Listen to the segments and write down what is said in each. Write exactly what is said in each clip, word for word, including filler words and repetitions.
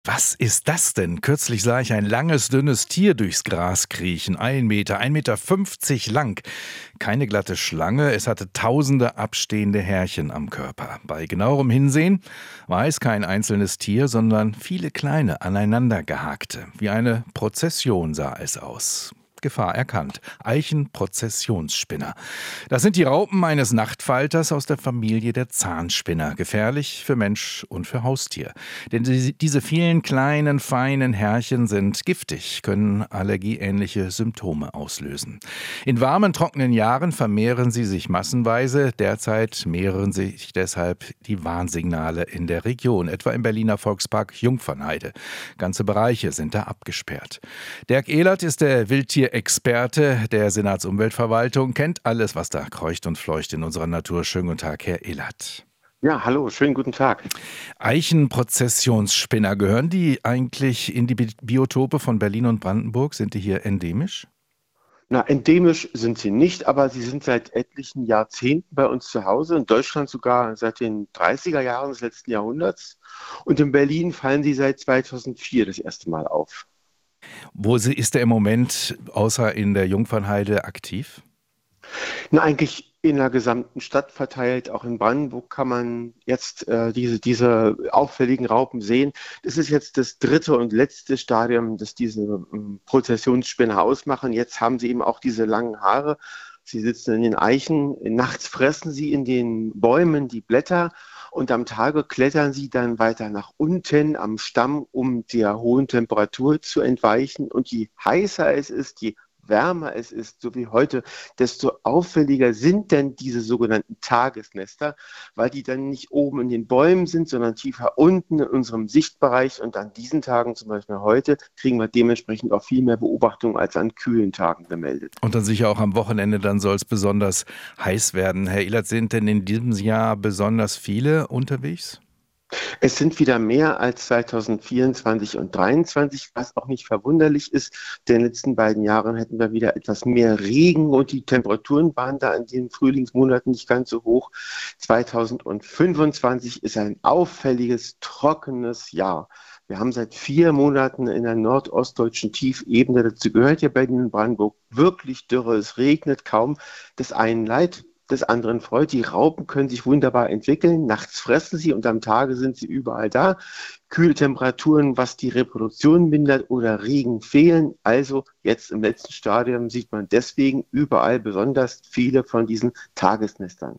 Was ist das denn? Kürzlich sah ich ein langes, dünnes Tier durchs Gras kriechen. Ein Meter, ein Meter fünfzig lang. Keine glatte Schlange, es hatte tausende abstehende Härchen am Körper. Bei genauerem Hinsehen war es kein einzelnes Tier, sondern viele kleine, aneinandergehakte. Wie eine Prozession sah es aus. Gefahr erkannt. Eichenprozessionsspinner. Das sind die Raupen eines Nachtfalters aus der Familie der Zahnspinner. Gefährlich für Mensch und für Haustier. Denn die- diese vielen kleinen, feinen Härchen sind giftig, können allergieähnliche Symptome auslösen. In warmen, trockenen Jahren vermehren sie sich massenweise. Derzeit mehren sich deshalb die Warnsignale in der Region, etwa im Berliner Volkspark Jungfernheide. Ganze Bereiche sind da abgesperrt. Dirk Ehlert ist der Wildtierexperte der Senatsumweltverwaltung, kennt alles, was da kreucht und fleucht in unserer Natur. Schönen guten Tag, Herr Ehlert. Ja, hallo, schönen guten Tag. Eichenprozessionsspinner, gehören die eigentlich in die Bi- Biotope von Berlin und Brandenburg? Sind die hier endemisch? Na, endemisch sind sie nicht, aber sie sind seit etlichen Jahrzehnten bei uns zu Hause, in Deutschland sogar seit den dreißiger Jahren des letzten Jahrhunderts. Und in Berlin fallen sie seit zweitausendvier das erste Mal auf. Wo sie- ist er im Moment außer in der Jungfernheide aktiv? Na, eigentlich in der gesamten Stadt verteilt, auch in Brandenburg kann man jetzt äh, diese, diese auffälligen Raupen sehen. Das ist jetzt das dritte und letzte Stadium, das diese ähm, Prozessionsspinner ausmachen. Jetzt haben sie eben auch diese langen Haare. Sie sitzen in den Eichen. Nachts fressen sie in den Bäumen die Blätter und am Tage klettern sie dann weiter nach unten am Stamm, um der hohen Temperatur zu entweichen. Und je heißer es ist, je wärmer es ist, so wie heute, desto auffälliger sind denn diese sogenannten Tagesnester, weil die dann nicht oben in den Bäumen sind, sondern tiefer unten in unserem Sichtbereich. Und an diesen Tagen, zum Beispiel heute, kriegen wir dementsprechend auch viel mehr Beobachtungen als an kühlen Tagen gemeldet. Und dann sicher auch am Wochenende, dann soll es besonders heiß werden. Herr Ehlert, sind denn in diesem Jahr besonders viele unterwegs? Es sind wieder mehr als zweitausendvierundzwanzig und zweitausenddreiundzwanzig, was auch nicht verwunderlich ist. Denn in den letzten beiden Jahren hätten wir wieder etwas mehr Regen und die Temperaturen waren da in den Frühlingsmonaten nicht ganz so hoch. zweitausendfünfundzwanzig ist ein auffälliges, trockenes Jahr. Wir haben seit vier Monaten in der nordostdeutschen Tiefebene, dazu gehört ja Berlin und Brandenburg, wirklich Dürre. Es regnet kaum. Das einen leid, des anderen freut. Die Raupen können sich wunderbar entwickeln. Nachts fressen sie und am Tage sind sie überall da. Kühle Temperaturen, was die Reproduktion mindert oder Regen fehlen. Also jetzt im letzten Stadium sieht man deswegen überall besonders viele von diesen Tagesnestern.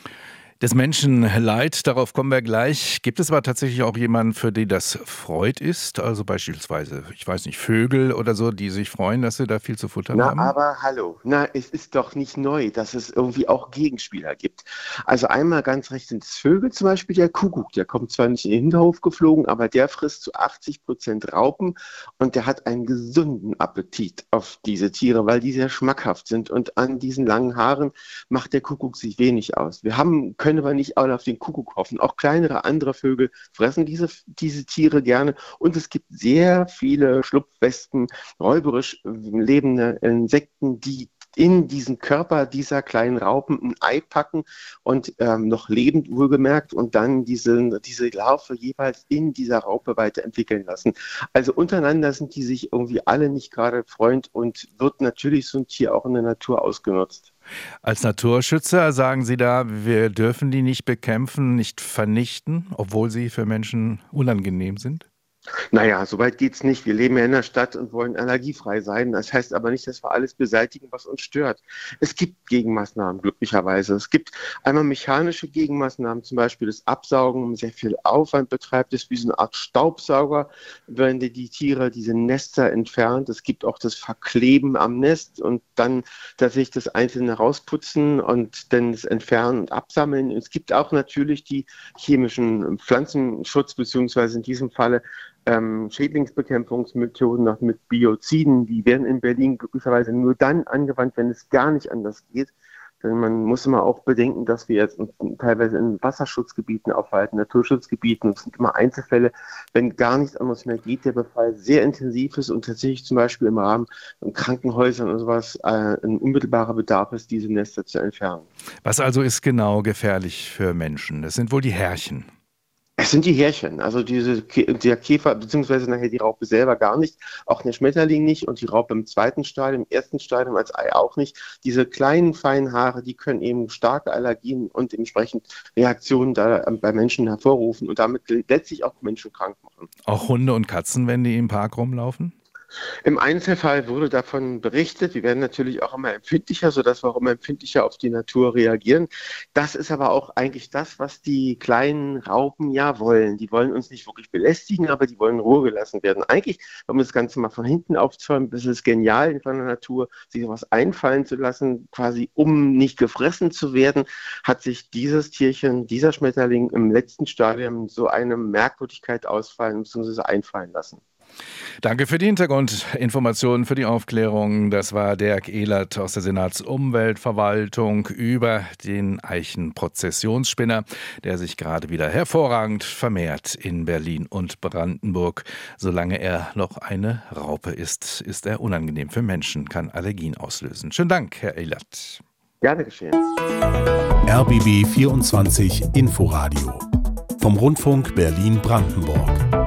Des Menschen Leid, darauf kommen wir gleich. Gibt es aber tatsächlich auch jemanden, für den das Freud ist? Also beispielsweise, ich weiß nicht, Vögel oder so, die sich freuen, dass sie da viel zu futtern Na, haben? aber hallo. Na, es ist doch nicht neu, dass es irgendwie auch Gegenspieler gibt. Also einmal ganz recht sind es Vögel, zum Beispiel der Kuckuck. Der kommt zwar nicht in den Hinterhof geflogen, aber der frisst zu achtzig Prozent Raupen und der hat einen gesunden Appetit auf diese Tiere, weil die sehr schmackhaft sind. Und an diesen langen Haaren macht der Kuckuck sich wenig aus. Wir haben, können aber nicht alle auf den Kuckuck hoffen. Auch kleinere andere Vögel fressen diese, diese Tiere gerne. Und es gibt sehr viele Schlupfwespen, räuberisch lebende Insekten, die in diesen Körper dieser kleinen Raupen ein Ei packen und ähm, noch lebend wohlgemerkt und dann diese, diese Larve jeweils in dieser Raupe weiterentwickeln lassen. Also untereinander sind die sich irgendwie alle nicht gerade Freund und wird natürlich so ein Tier auch in der Natur ausgenutzt. Als Naturschützer sagen Sie da, wir dürfen die nicht bekämpfen, nicht vernichten, obwohl sie für Menschen unangenehm sind? Naja, so weit geht's nicht. Wir leben ja in der Stadt und wollen allergiefrei sein. Das heißt aber nicht, dass wir alles beseitigen, was uns stört. Es gibt Gegenmaßnahmen, glücklicherweise. Es gibt einmal mechanische Gegenmaßnahmen, zum Beispiel das Absaugen, sehr viel Aufwand betreibt. Es ist wie so eine Art Staubsauger, wenn die, die Tiere diese Nester entfernt. Es gibt auch das Verkleben am Nest und dann tatsächlich das Einzelne rausputzen und dann das Entfernen und Absammeln. Es gibt auch natürlich die chemischen Pflanzenschutz, beziehungsweise in diesem Falle ähm, Schädlingsbekämpfungsmethoden noch mit Bioziden, die werden in Berlin glücklicherweise nur dann angewandt, wenn es gar nicht anders geht. Denn man muss immer auch bedenken, dass wir jetzt uns teilweise in Wasserschutzgebieten aufhalten, Naturschutzgebieten. Es sind immer Einzelfälle, wenn gar nichts anderes mehr geht, der Befall sehr intensiv ist und tatsächlich zum Beispiel im Rahmen von Krankenhäusern und sowas äh, ein unmittelbarer Bedarf ist, diese Nester zu entfernen. Was also ist genau gefährlich für Menschen? Das sind wohl die Härchen. Das sind die Härchen, also diese, der Käfer, beziehungsweise nachher die Raupe selber gar nicht, auch der Schmetterling nicht und die Raupe im zweiten Stadium, im ersten Stadium als Ei auch nicht. Diese kleinen, feinen Haare, die können eben starke Allergien und entsprechend Reaktionen da bei Menschen hervorrufen und damit letztlich auch Menschen krank machen. Auch Hunde und Katzen, wenn die im Park rumlaufen? Im Einzelfall wurde davon berichtet. Wir werden natürlich auch immer empfindlicher, sodass wir auch immer empfindlicher auf die Natur reagieren. Das ist aber auch eigentlich das, was die kleinen Raupen ja wollen. Die wollen uns nicht wirklich belästigen, aber die wollen in Ruhe gelassen werden. Eigentlich, wenn wir das Ganze mal von hinten aufzäumen, ist es genial von der Natur, sich sowas einfallen zu lassen, quasi um nicht gefressen zu werden, hat sich dieses Tierchen, dieser Schmetterling im letzten Stadium so eine Merkwürdigkeit ausfallen bzw. einfallen lassen. Danke für die Hintergrundinformationen, für die Aufklärung. Das war Dirk Ehlert aus der Senatsumweltverwaltung über den Eichenprozessionsspinner, der sich gerade wieder hervorragend vermehrt in Berlin und Brandenburg. Solange er noch eine Raupe ist, ist er unangenehm für Menschen, kann Allergien auslösen. Schönen Dank, Herr Ehlert. Gerne geschehen. R B B vierundzwanzig Inforadio vom Rundfunk Berlin-Brandenburg.